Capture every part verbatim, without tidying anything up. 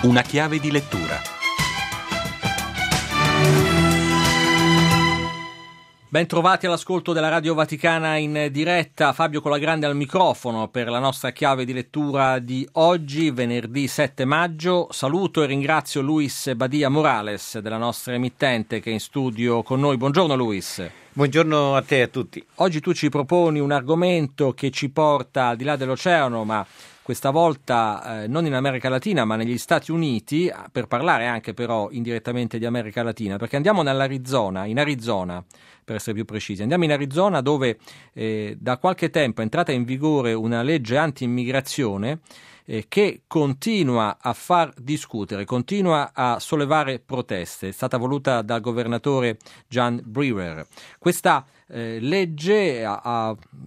Una chiave di lettura. Ben trovati all'ascolto della Radio Vaticana in diretta, Fabio Colagrande al microfono per la nostra chiave di lettura di oggi, venerdì sette maggio. Saluto e ringrazio Luis Badia Morales della nostra emittente che è in studio con noi. Buongiorno Luis. Buongiorno a te e a tutti. Oggi tu ci proponi un argomento che ci porta al di là dell'oceano, ma questa volta eh, non in America Latina ma negli Stati Uniti, per parlare anche però indirettamente di America Latina, perché andiamo nell'Arizona, in Arizona per essere più precisi. Andiamo in Arizona dove eh, da qualche tempo è entrata in vigore una legge anti-immigrazione eh, che continua a far discutere, continua a sollevare proteste. È stata voluta dal governatore Jan Brewer. Questa eh, legge ha, ha,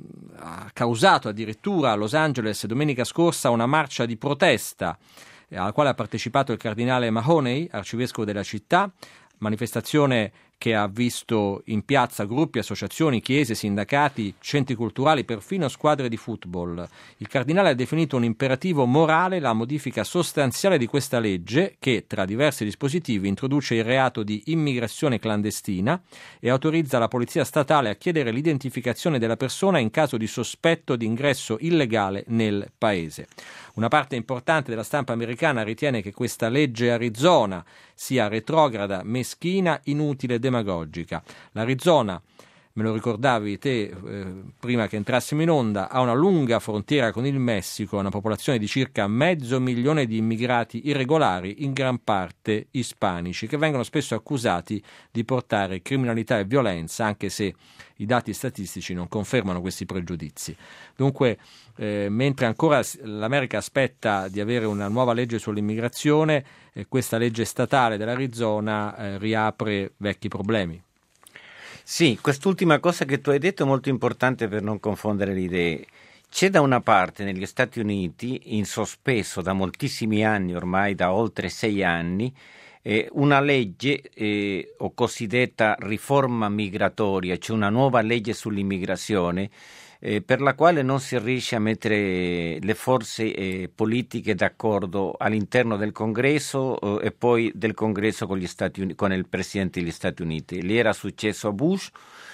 ha causato addirittura a Los Angeles domenica scorsa una marcia di protesta eh, alla quale ha partecipato il cardinale Mahoney, arcivescovo della città, manifestazione che ha visto in piazza gruppi, associazioni, chiese, sindacati, centri culturali, perfino squadre di football. Il cardinale ha definito un imperativo morale la modifica sostanziale di questa legge che, tra diversi dispositivi, introduce il reato di immigrazione clandestina e autorizza la polizia statale a chiedere l'identificazione della persona in caso di sospetto di ingresso illegale nel paese. Una parte importante della stampa americana ritiene che questa legge Arizona sia retrograda, meschina, inutile e demagogica. L'Arizona, me lo ricordavi te eh, prima che entrassimo in onda, ha una lunga frontiera con il Messico, una popolazione di circa mezzo milione di immigrati irregolari, in gran parte ispanici, che vengono spesso accusati di portare criminalità e violenza, anche se i dati statistici non confermano questi pregiudizi. Dunque, eh, mentre ancora l'America aspetta di avere una nuova legge sull'immigrazione, eh, questa legge statale dell'Arizona eh, riapre vecchi problemi. Sì, quest'ultima cosa che tu hai detto è molto importante per non confondere le idee. C'è da una parte negli Stati Uniti, in sospeso da moltissimi anni, ormai da oltre sei anni, eh, una legge eh, o cosiddetta riforma migratoria, cioè una nuova legge sull'immigrazione, eh, per la quale non si riesce a mettere le forze eh, politiche d'accordo all'interno del Congresso eh, e poi del Congresso con gli Stati Uniti, con il Presidente degli Stati Uniti. Lì era successo a Bush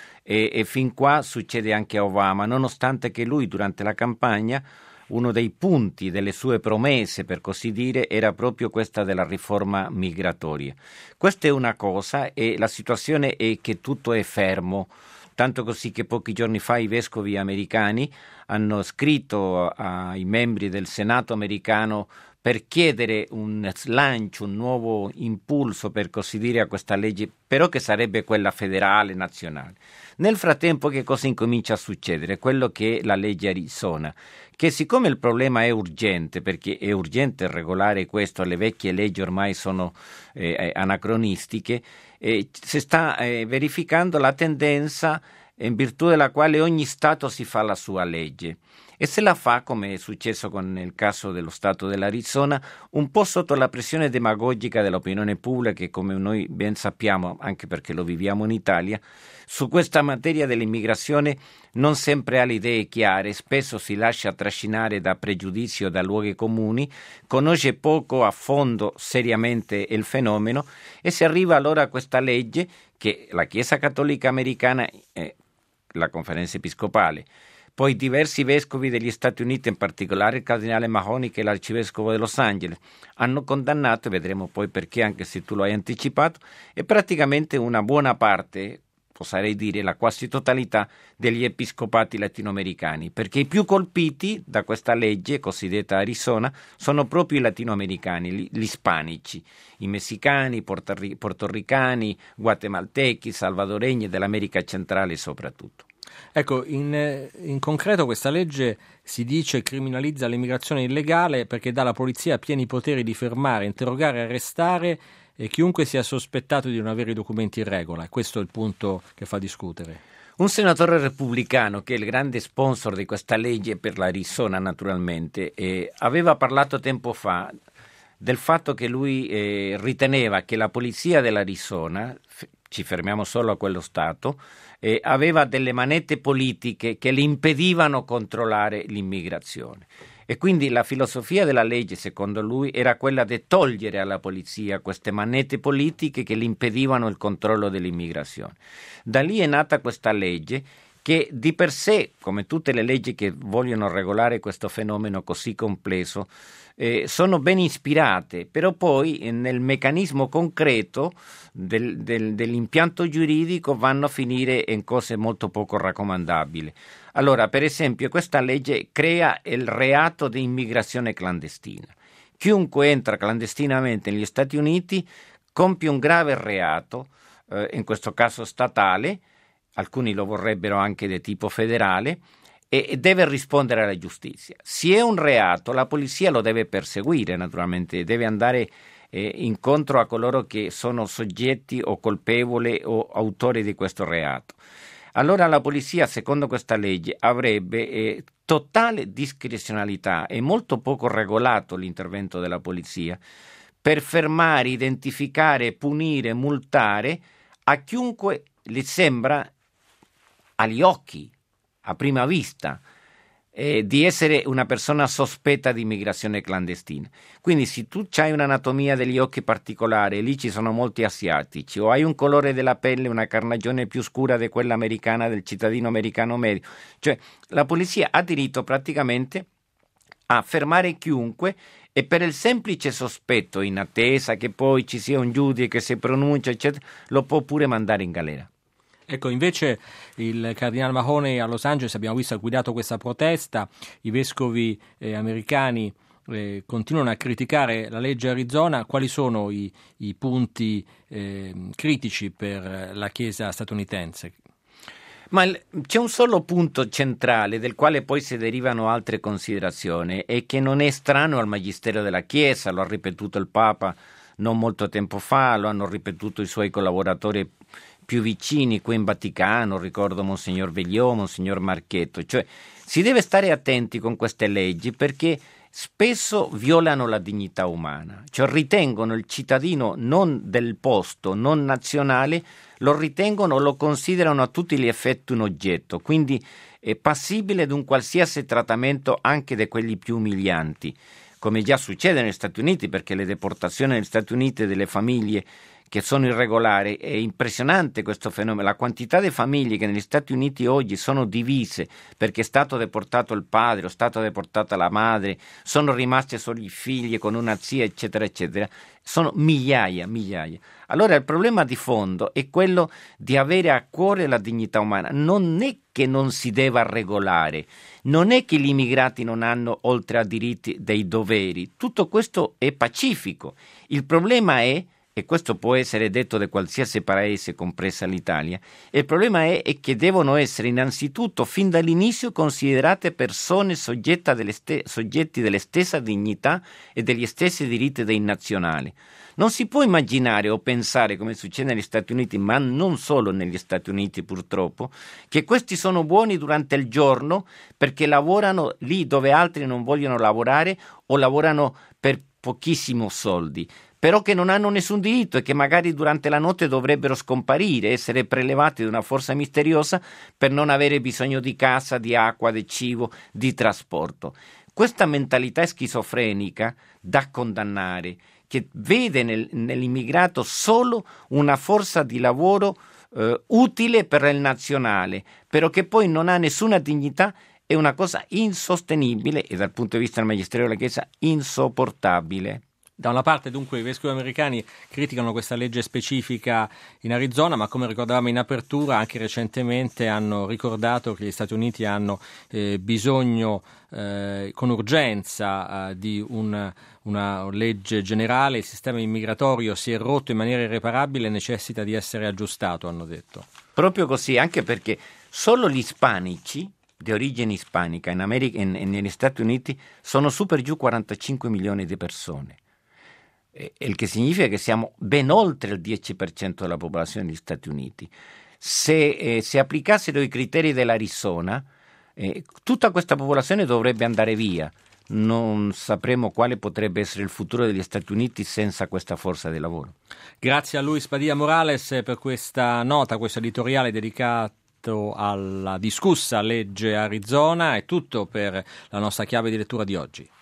e, e fin qua succede anche a Obama, nonostante che lui durante la campagna uno dei punti delle sue promesse, per così dire, era proprio questa della riforma migratoria. Questa è una cosa e la situazione è che tutto è fermo. Tanto così che pochi giorni fa i vescovi americani hanno scritto ai membri del Senato americano per chiedere un slancio, un nuovo impulso, per così dire, a questa legge, però che sarebbe quella federale, nazionale. Nel frattempo che cosa incomincia a succedere? Quello che è la legge Arizona, che siccome il problema è urgente, perché è urgente regolare questo, le vecchie leggi ormai sono eh, anacronistiche, eh, si sta eh, verificando la tendenza in virtù della quale ogni Stato si fa la sua legge e se la fa, come è successo con il caso dello Stato dell'Arizona, un po' sotto la pressione demagogica dell'opinione pubblica che, come noi ben sappiamo, anche perché lo viviamo in Italia, su questa materia dell'immigrazione non sempre ha le idee chiare, spesso si lascia trascinare da pregiudizi o da luoghi comuni, conosce poco a fondo seriamente il fenomeno e si arriva allora a questa legge che la Chiesa Cattolica Americana, eh, la Conferenza Episcopale, poi diversi vescovi degli Stati Uniti, in particolare il cardinale Mahoney che è l'arcivescovo di Los Angeles, hanno condannato, e vedremo poi perché anche se tu lo hai anticipato, e praticamente una buona parte, oserei dire la quasi totalità degli episcopati latinoamericani, perché i più colpiti da questa legge cosiddetta Arizona sono proprio i latinoamericani, gli, gli ispanici, i messicani, i portorri- portoricani, guatemaltechi, salvadoregni dell'America centrale soprattutto. Ecco, in, in concreto questa legge si dice criminalizza l'immigrazione illegale perché dà alla polizia pieni poteri di fermare, interrogare e arrestare e chiunque sia sospettato di non avere i documenti in regola. Questo è il punto che fa discutere. Un senatore repubblicano, che è il grande sponsor di questa legge per l'Arizona naturalmente, eh, aveva parlato tempo fa del fatto che lui eh, riteneva che la polizia dell'Arizona, f- ci fermiamo solo a quello Stato, eh, aveva delle manette politiche che le impedivano controllare l'immigrazione. E quindi la filosofia della legge, secondo lui, era quella di togliere alla polizia queste manette politiche che gli impedivano il controllo dell'immigrazione. Da lì è nata questa legge che di per sé, come tutte le leggi che vogliono regolare questo fenomeno così complesso, eh, sono ben ispirate, però poi eh, nel meccanismo concreto del, del, dell'impianto giuridico vanno a finire in cose molto poco raccomandabili. Allora, per esempio, questa legge crea il reato di immigrazione clandestina. Chiunque entra clandestinamente negli Stati Uniti compie un grave reato, eh, in questo caso statale, alcuni lo vorrebbero anche di tipo federale, e deve rispondere alla giustizia. Se è un reato, la polizia lo deve perseguire, naturalmente, deve andare eh, incontro a coloro che sono soggetti o colpevoli o autori di questo reato. Allora la polizia, secondo questa legge, avrebbe eh, totale discrezionalità e molto poco regolato l'intervento della polizia per fermare, identificare, punire, multare a chiunque gli sembra agli occhi, a prima vista, eh, di essere una persona sospetta di immigrazione clandestina. Quindi se tu hai un'anatomia degli occhi particolare, lì ci sono molti asiatici, o hai un colore della pelle, una carnagione più scura di quella americana del cittadino americano medio, cioè la polizia ha diritto praticamente a fermare chiunque e per il semplice sospetto, in attesa che poi ci sia un giudice che si pronuncia, eccetera, lo può pure mandare in galera. Ecco, invece il Cardinale Mahoney a Los Angeles, abbiamo visto, ha guidato questa protesta, i vescovi eh, americani eh, continuano a criticare la legge Arizona. Quali sono i, i punti eh, critici per la Chiesa statunitense? Ma c'è un solo punto centrale del quale poi si derivano altre considerazioni e che non è strano al Magistero della Chiesa, lo ha ripetuto il Papa non molto tempo fa, lo hanno ripetuto i suoi collaboratori più vicini qui in Vaticano, ricordo Monsignor Vegliò, Monsignor Marchetto, cioè si deve stare attenti con queste leggi perché spesso violano la dignità umana, cioè ritengono il cittadino non del posto, non nazionale, lo ritengono, lo considerano a tutti gli effetti un oggetto, quindi è passibile di un qualsiasi trattamento anche di quelli più umilianti, come già succede negli Stati Uniti, perché le deportazioni negli Stati Uniti delle famiglie che sono irregolari, è impressionante questo fenomeno, la quantità di famiglie che negli Stati Uniti oggi sono divise perché è stato deportato il padre o è stata deportata la madre, sono rimaste solo i figli con una zia, eccetera, eccetera, sono migliaia, migliaia. Allora il problema di fondo è quello di avere a cuore la dignità umana, non è che non si deva regolare, non è che gli immigrati non hanno oltre a diritti dei doveri, tutto questo è pacifico, il problema è, e questo può essere detto da qualsiasi paese, compresa l'Italia, il problema è, è che devono essere innanzitutto fin dall'inizio considerate persone soggette delle ste- soggetti delle stesse dignità e degli stessi diritti dei nazionali. Non si può immaginare o pensare, come succede negli Stati Uniti, ma non solo negli Stati Uniti purtroppo, che questi sono buoni durante il giorno perché lavorano lì dove altri non vogliono lavorare o lavorano per pochissimo soldi, però che non hanno nessun diritto e che magari durante la notte dovrebbero scomparire, essere prelevati da una forza misteriosa per non avere bisogno di casa, di acqua, di cibo, di trasporto. Questa mentalità schizofrenica da condannare, che vede nel, nell'immigrato solo una forza di lavoro eh, utile per il nazionale, però che poi non ha nessuna dignità, è una cosa insostenibile e dal punto di vista del Magistero della Chiesa insopportabile. Da una parte dunque i vescovi americani criticano questa legge specifica in Arizona, ma come ricordavamo in apertura anche recentemente hanno ricordato che gli Stati Uniti hanno eh, bisogno eh, con urgenza eh, di un, una legge generale, il sistema immigratorio si è rotto in maniera irreparabile e necessita di essere aggiustato, hanno detto. Proprio così, anche perché solo gli ispanici di origine ispanica in America e negli Stati Uniti sono su per giù quarantacinque milioni di persone. Il che significa che siamo ben oltre il dieci per cento della popolazione degli Stati Uniti. Se, eh, se applicassero i criteri dell'Arizona, eh, tutta questa popolazione dovrebbe andare via. Non sapremo quale potrebbe essere il futuro degli Stati Uniti senza questa forza di lavoro. Grazie a Luis Padilla Morales per questa nota, questo editoriale dedicato riferimento alla discussa legge Arizona. È tutto per la nostra chiave di lettura di oggi.